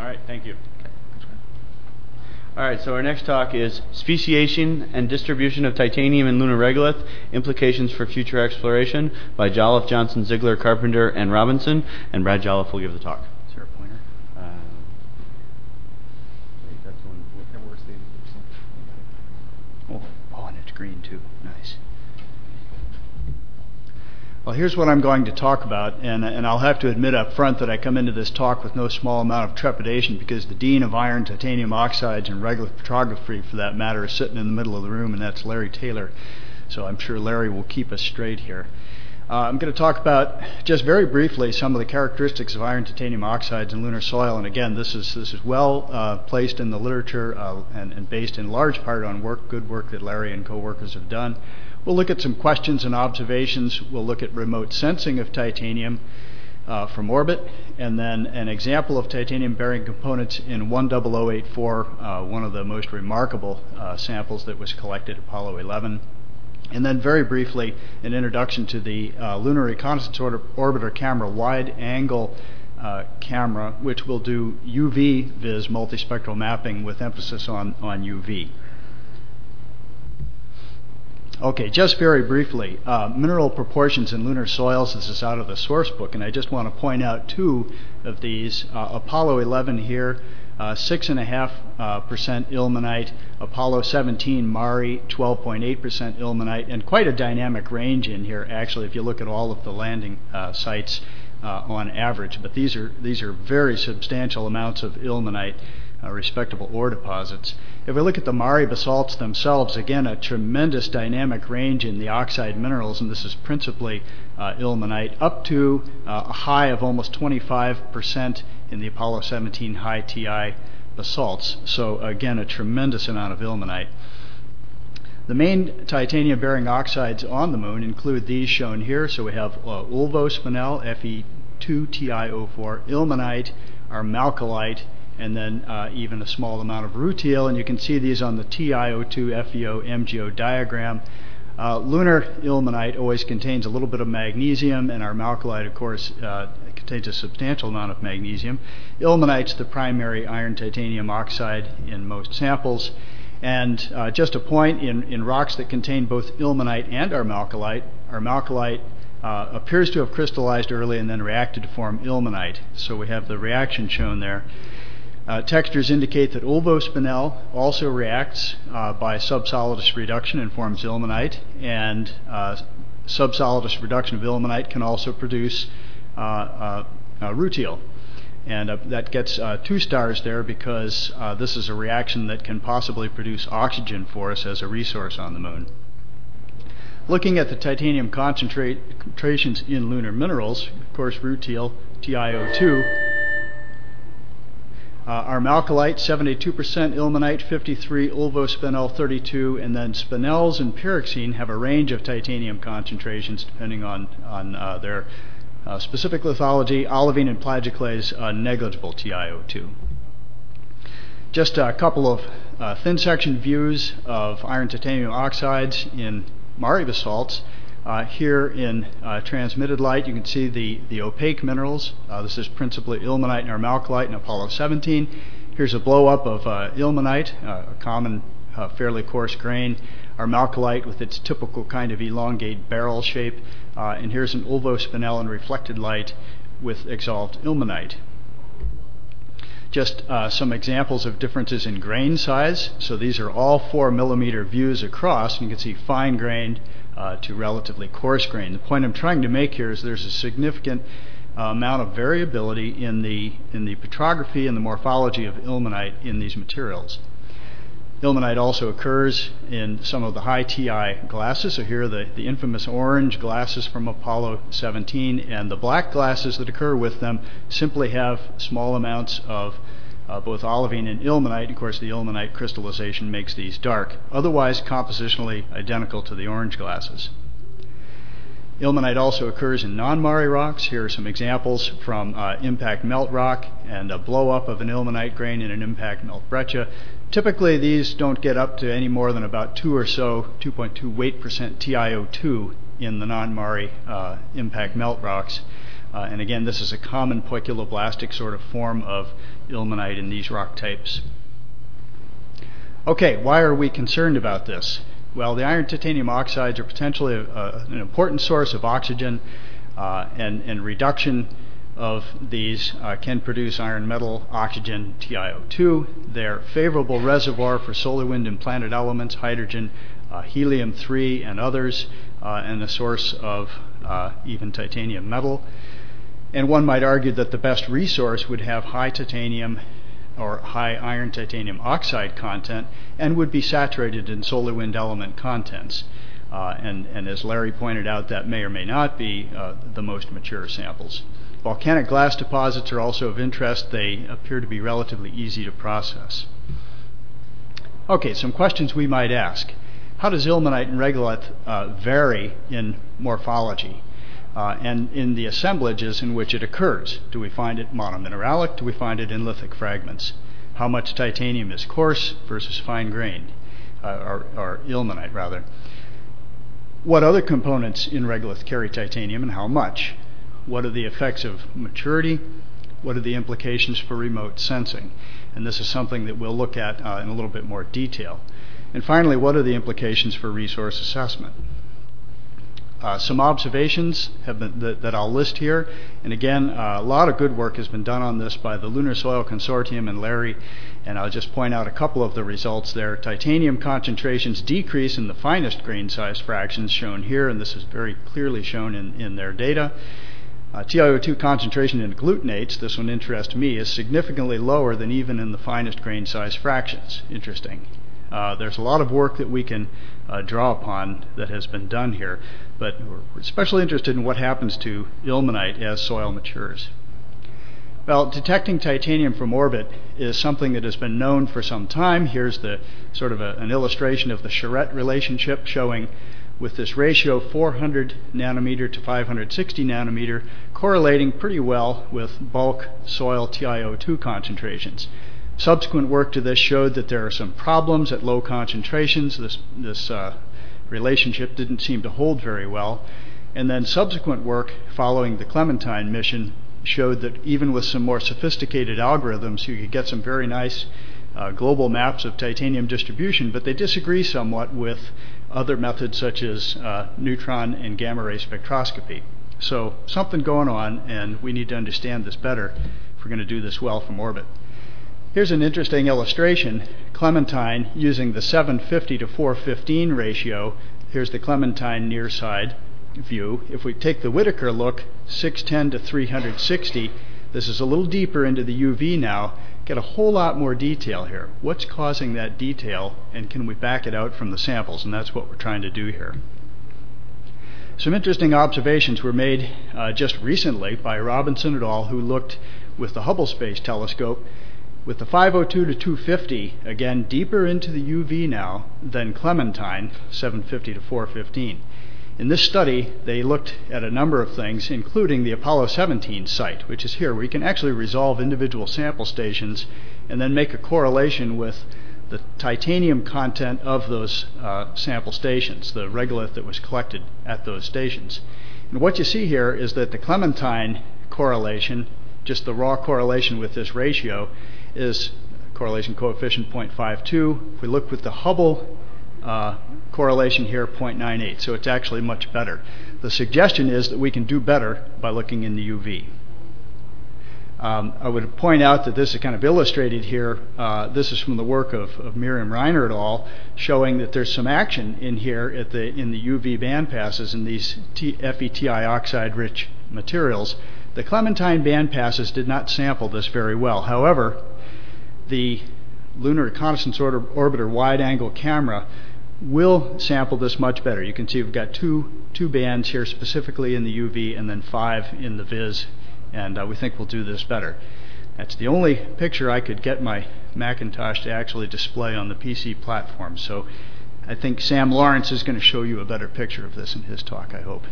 right, thank you. All right, so our next talk is Speciation and Distribution of Titanium in Lunar Regolith, Implications for Future Exploration by Jolliffe, Johnson, Ziegler, Carpenter, and Robinson. And Brad Jolliffe will give the talk. Is there a pointer? That's the one. Oh, and it's green too. Nice. Well, here's what I'm going to talk about, and I'll have to admit up front that I come into this talk with no small amount of trepidation because the Dean of Iron, Titanium Oxides, and Regolith Petrography, for that matter, is sitting in the middle of the room, and that's Larry Taylor. So I'm sure Larry will keep us straight here. I'm going to talk about, just very briefly, some of the characteristics of iron titanium oxides in lunar soil. And again, this is well placed in the literature and based in large part on good work that Larry and co-workers have done. We'll look at some questions and observations. We'll look at remote sensing of titanium from orbit, and then an example of titanium-bearing components in 10084, one of the most remarkable samples that was collected at Apollo 11. And then very briefly, an introduction to the Lunar Reconnaissance Orbiter Camera wide-angle camera, which will do UV-vis multispectral mapping with emphasis on UV. Okay, just very briefly, mineral proportions in lunar soils. This is out of the source book, and I just want to point out two of these. Apollo 11 here, 6.5% ilmenite. Apollo 17 Mari, 12.8% ilmenite, and quite a dynamic range in here, actually, if you look at all of the landing sites on average. But these are very substantial amounts of ilmenite. Respectable ore deposits. If we look at the Mari basalts themselves, again, a tremendous dynamic range in the oxide minerals, and this is principally ilmenite, up to a high of almost 25% in the Apollo 17 high TI basalts. So again, a tremendous amount of ilmenite. The main titanium-bearing oxides on the moon include these shown here. So we have ulvospinel, Fe2TiO4, ilmenite, armalcolite, and then even a small amount of rutile, and you can see these on the TiO2 FeO MgO diagram. Lunar ilmenite always contains a little bit of magnesium, and armalcolite, of course, contains a substantial amount of magnesium. Ilmenite's the primary iron titanium oxide in most samples. And just a point, in rocks that contain both ilmenite and armalcolite appears to have crystallized early and then reacted to form ilmenite. So we have the reaction shown there. Textures indicate that ulvospinel also reacts by subsolidus reduction and forms ilmenite, and subsolidus reduction of ilmenite can also produce rutile. And that gets 2 stars there because this is a reaction that can possibly produce oxygen for us as a resource on the moon. Looking at the titanium concentrations in lunar minerals, of course, rutile, TiO2, armalcolite, 72%, ilmenite, 53%, ulvospinel, 32%, and then spinels and pyroxene have a range of titanium concentrations depending on their specific lithology. Olivine and plagioclase, negligible TiO2. Just a couple of thin section views of iron titanium oxides in Mari basalts. Here in transmitted light, you can see the opaque minerals. This is principally ilmenite and armalcolite in Apollo 17. Here's a blow-up of ilmenite, a common, fairly coarse grain. Armalcolite with its typical kind of elongate barrel shape. And here's an ulvospinel in reflected light with exalted ilmenite. Just some examples of differences in grain size. So these are all 4 millimeter views across, and you can see fine grained to relatively coarse grain. The point I'm trying to make here is there's a significant amount of variability in the petrography and the morphology of ilmenite in these materials. Ilmenite also occurs in some of the high TI glasses. So here are the infamous orange glasses from Apollo 17, and the black glasses that occur with them simply have small amounts of both olivine and ilmenite. Of course, the ilmenite crystallization makes these dark, otherwise compositionally identical to the orange glasses. Ilmenite also occurs in non-Mari rocks. Here are some examples from impact melt rock and a blow-up of an ilmenite grain in an impact melt breccia. Typically, these don't get up to any more than about 2.2 weight % TiO2 in the non-Mari impact melt rocks. And again, this is a common poikiloblastic sort of form of ilmenite in these rock types. Okay, why are we concerned about this? Well, the iron titanium oxides are potentially an important source of oxygen, and reduction of these can produce iron metal oxygen, TiO2. They're favorable reservoir for solar, wind, and planet elements, hydrogen, helium-3, and others, and a source of even titanium metal. And one might argue that the best resource would have high titanium or high iron titanium oxide content and would be saturated in solar wind element contents. And as Larry pointed out, that may or may not be the most mature samples. Volcanic glass deposits are also of interest. They appear to be relatively easy to process. Okay, some questions we might ask. How does ilmenite and regolith vary in morphology and in the assemblages in which it occurs? Do we find it monomineralic? Do we find it in lithic fragments? How much titanium is coarse versus fine-grained, or ilmenite rather? What other components in regolith carry titanium and how much? What are the effects of maturity? What are the implications for remote sensing? And this is something that we'll look at in a little bit more detail. And finally, what are the implications for resource assessment? Some observations have been that I'll list here. And again, a lot of good work has been done on this by the Lunar Soil Consortium and Larry. And I'll just point out a couple of the results there. Titanium concentrations decrease in the finest grain size fractions shown here, and this is very clearly shown in their data. TiO2 concentration in agglutinates, this one interests me, is significantly lower than even in the finest grain size fractions. Interesting. There's a lot of work that we can draw upon that has been done here, but we're especially interested in what happens to ilmenite as soil matures. Well, detecting titanium from orbit is something that has been known for some time. Here's the sort of an illustration of the Charette relationship showing with this ratio 400 nanometer to 560 nanometer correlating pretty well with bulk soil TiO2 concentrations. Subsequent work to this showed that there are some problems at low concentrations. This relationship didn't seem to hold very well. And then subsequent work following the Clementine mission showed that even with some more sophisticated algorithms, you could get some very nice global maps of titanium distribution, but they disagree somewhat with other methods such as neutron and gamma ray spectroscopy. So something going on, and we need to understand this better if we're going to do this well from orbit. Here's an interesting illustration. Clementine using the 750 to 415 ratio. Here's the Clementine near side view. If we take the Whittaker look, 610 to 360, this is a little deeper into the UV now. Get a whole lot more detail here. What's causing that detail, and can we back it out from the samples? And that's what we're trying to do here. Some interesting observations were made just recently by Robinson et al., who looked with the Hubble Space Telescope with the 502 to 250, again deeper into the UV now than Clementine, 750 to 415. In this study, they looked at a number of things, including the Apollo 17 site, which is here, where you can actually resolve individual sample stations and then make a correlation with the titanium content of those sample stations, the regolith that was collected at those stations. And what you see here is that the Clementine correlation, just the raw correlation with this ratio, is correlation coefficient 0.52. If we look with the Hubble correlation here, 0.98, so it's actually much better. The suggestion is that we can do better by looking in the UV. I would point out that this is kind of illustrated here. This is from the work of Miriam Reiner et al., showing that there's some action in here in the UV band passes in these FeTi oxide-rich materials. The Clementine band passes did not sample this very well. However, the Lunar Reconnaissance Orbiter wide-angle camera will sample this much better. You can see we've got two bands here specifically in the UV and then 5 in the vis, and we think we'll do this better. That's the only picture I could get my Macintosh to actually display on the PC platform, so I think Sam Lawrence is going to show you a better picture of this in his talk, I hope.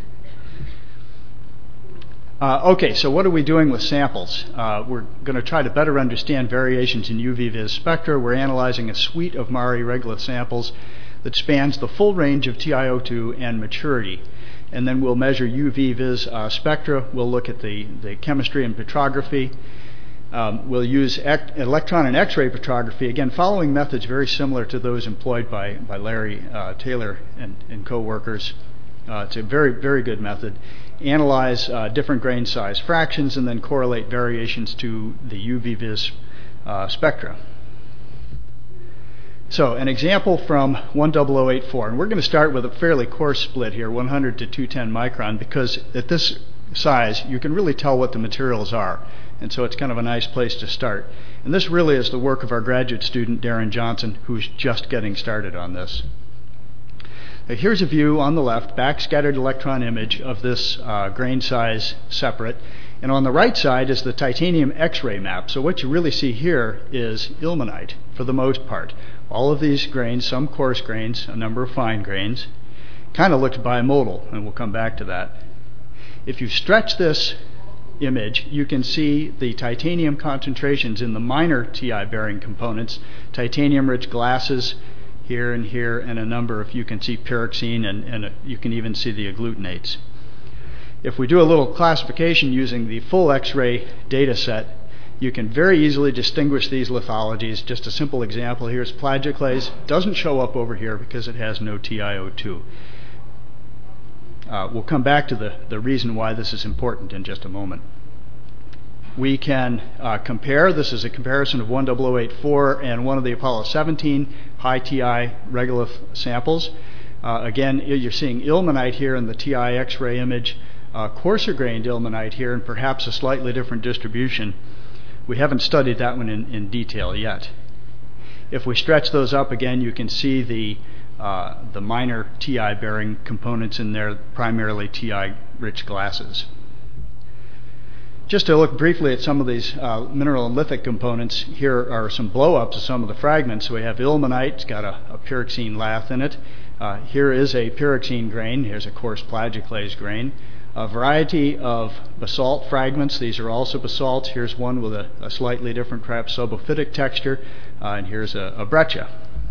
Okay, so what are we doing with samples? We're going to try to better understand variations in UV-Vis spectra. We're analyzing a suite of Mari regolith samples that spans the full range of TiO2 and maturity. And then we'll measure UV-Vis spectra. We'll look at the chemistry and petrography. We'll use electron and X-ray petrography, again, following methods very similar to those employed by Larry Taylor and co-workers. It's a very, very good method. Analyze different grain size fractions and then correlate variations to the UV-Vis spectra. So an example from 10084, and we're going to start with a fairly coarse split here, 100 to 210 micron, because at this size you can really tell what the materials are, and so it's kind of a nice place to start. And this really is the work of our graduate student Darren Johnson, who's just getting started on this. Now here's a view on the left, backscattered electron image of this grain size separate. And on the right side is the titanium X-ray map. So what you really see here is ilmenite for the most part. All of these grains, some coarse grains, a number of fine grains, kind of looks bimodal, and we'll come back to that. If you stretch this image, you can see the titanium concentrations in the minor TI bearing components, titanium-rich glasses here, and a number of, you can see pyroxene, and you can even see the agglutinates. If we do a little classification using the full X-ray data set, you can very easily distinguish these lithologies. Just a simple example here is plagioclase. Doesn't show up over here because it has no TiO2. We'll come back to the reason why this is important in just a moment. We can compare. This is a comparison of 10084 and one of the Apollo 17 high TI regolith samples. Again, you're seeing ilmenite here in the TI X-ray image, coarser grained ilmenite here, and perhaps a slightly different distribution. We haven't studied that one in detail yet. If we stretch those up again, you can see the minor TI bearing components in there, primarily TI rich glasses. Just to look briefly at some of these mineral and lithic components, here are some blow-ups of some of the fragments. So we have ilmenite, it's got a pyroxene lath in it. Here is a pyroxene grain, here's a coarse plagioclase grain. A variety of basalt fragments, these are also basalts. Here's one with a slightly different, perhaps subophytic texture, and here's a breccia.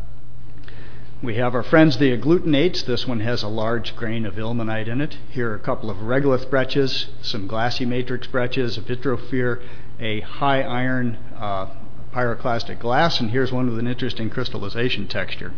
We have our friends the agglutinates. This one has a large grain of ilmenite in it. Here are a couple of regolith breccias, some glassy matrix breccias, a vitrophyre, a high iron pyroclastic glass, and here's one with an interesting crystallization texture.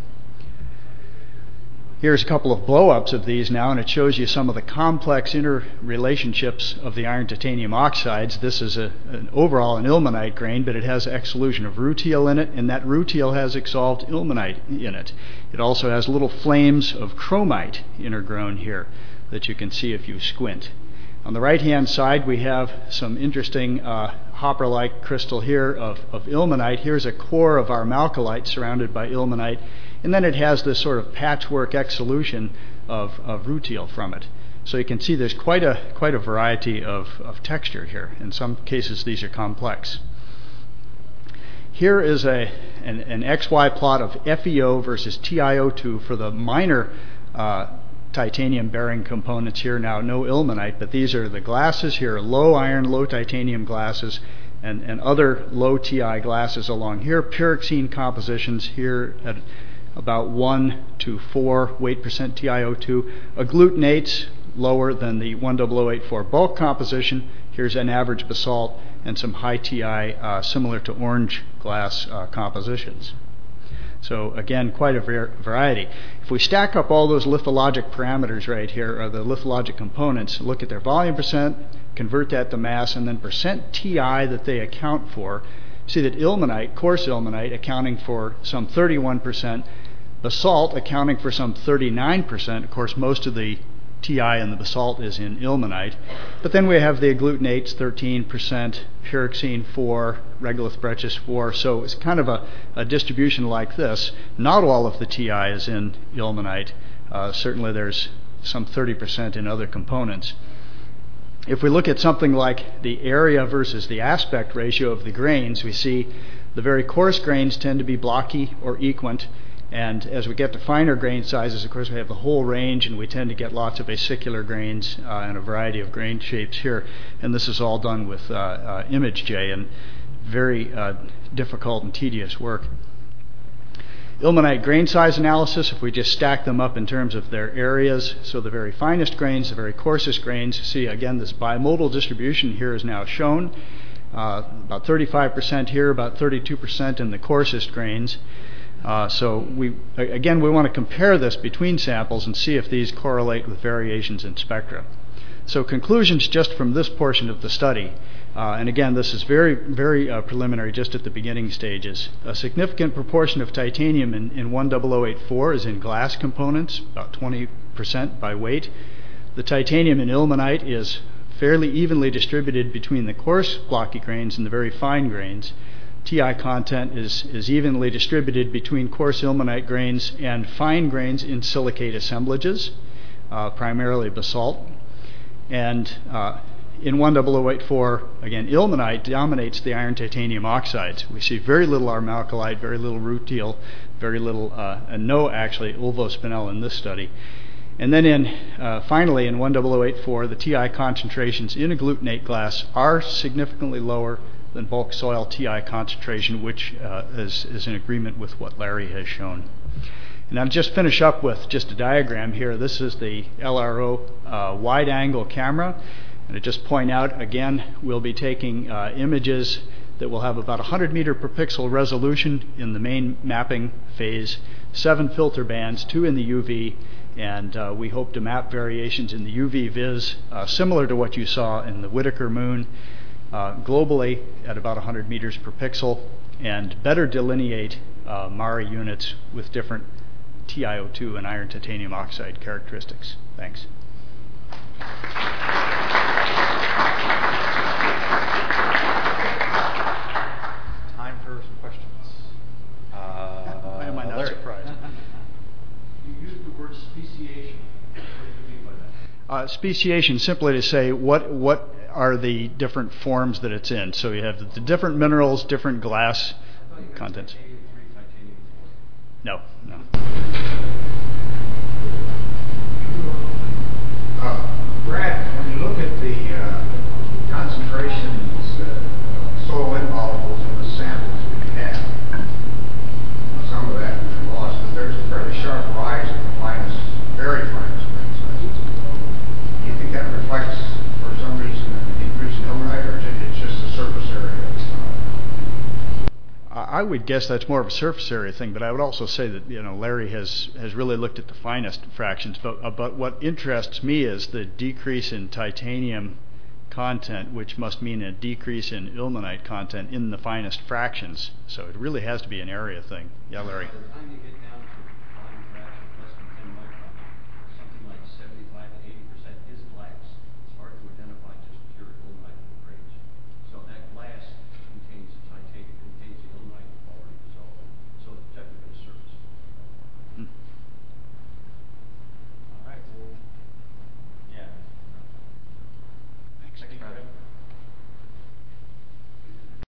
Here's a couple of blow-ups of these now, and it shows you some of the complex interrelationships of the iron titanium oxides. This is overall an ilmenite grain, but it has exclusion of rutile in it, and that rutile has exsolved ilmenite in it. It also has little flames of chromite intergrown here that you can see if you squint. On the right-hand side, we have some interesting hopper-like crystal here of ilmenite. Here's a core of our malcolite surrounded by ilmenite, and then it has this sort of patchwork exsolution of rutile from it. So you can see there's quite a variety of texture here. In some cases, these are complex. Here is an XY plot of FeO versus TiO2 for the minor titanium bearing components here. Now, no ilmenite, but these are the glasses here, low iron, low titanium glasses, and other low Ti glasses along here. Pyroxene compositions here at about 1 to 4 weight percent TiO2. Agglutinates lower than the 10084 bulk composition. Here's an average basalt and some high Ti similar to orange glass compositions. So again, quite a variety. If we stack up all those lithologic parameters right here, or the lithologic components, look at their volume percent, convert that to mass, and then percent Ti that they account for, see that ilmenite, coarse ilmenite, accounting for some 31%, basalt accounting for some 39%. Of course, most of the Ti in the basalt is in ilmenite. But then we have the agglutinates, 13%, pyroxene 4%, regolith breccias 4%. So it's kind of a distribution like this. Not all of the Ti is in ilmenite. Certainly there's some 30% in other components. If we look at something like the area versus the aspect ratio of the grains, we see the very coarse grains tend to be blocky or equant. And as we get to finer grain sizes, of course, we have the whole range, and we tend to get lots of acicular grains and a variety of grain shapes here. And this is all done with ImageJ, and very difficult and tedious work. Ilmenite grain size analysis, if we just stack them up in terms of their areas, so the very finest grains, the very coarsest grains, see again this bimodal distribution here is now shown. About 35% here, about 32% in the coarsest grains. So we want to compare this between samples and see if these correlate with variations in spectra. So conclusions just from this portion of the study, and again this is very preliminary, just at the beginning stages. A significant proportion of titanium in 10084 is in glass components, about 20% by weight. The titanium in ilmenite is fairly evenly distributed between the coarse blocky grains and the very fine grains. Ti content is evenly distributed between coarse ilmenite grains and fine grains in silicate assemblages, primarily basalt. And in 10084, again, ilmenite dominates the iron titanium oxides. We see very little armalcolite, very little rutile, very little, and no actually ulvospinel in this study. And then finally in 10084, the Ti concentrations in agglutinate glass are significantly lower than bulk soil Ti concentration, which is in agreement with what Larry has shown. And I'll just finish up with just a diagram here. This is the LRO wide-angle camera. And to just point out, again, we'll be taking images that will have about 100 meter per pixel resolution in the main mapping phase, 7 filter bands, 2 in the UV, and we hope to map variations in the UV vis similar to what you saw in the Whittaker Moon globally at about 100 meters per pixel, and better delineate MARI units with different TiO2 and iron titanium oxide characteristics. Thanks. Time for some questions. Why am I not surprised? You used the word speciation. What do you mean by that? Speciation, simply to say what are the different forms that it's in. So you have the different minerals, different glass contents. No. Brad, when you look at the concentrations of soil in molecules in the samples we have, some of that has been lost, but there's a fairly sharp rise in the finest, very finest grain sizes. Do you think that reflects, for some reason, an increase in ilmenite, or it's just the surface area? I would guess that's more of a surface area thing, but I would also say that Larry has really looked at the finest fractions. But what interests me is the decrease in titanium content, which must mean a decrease in ilmenite content in the finest fractions. So it really has to be an area thing. Yeah, Larry. By the time you get down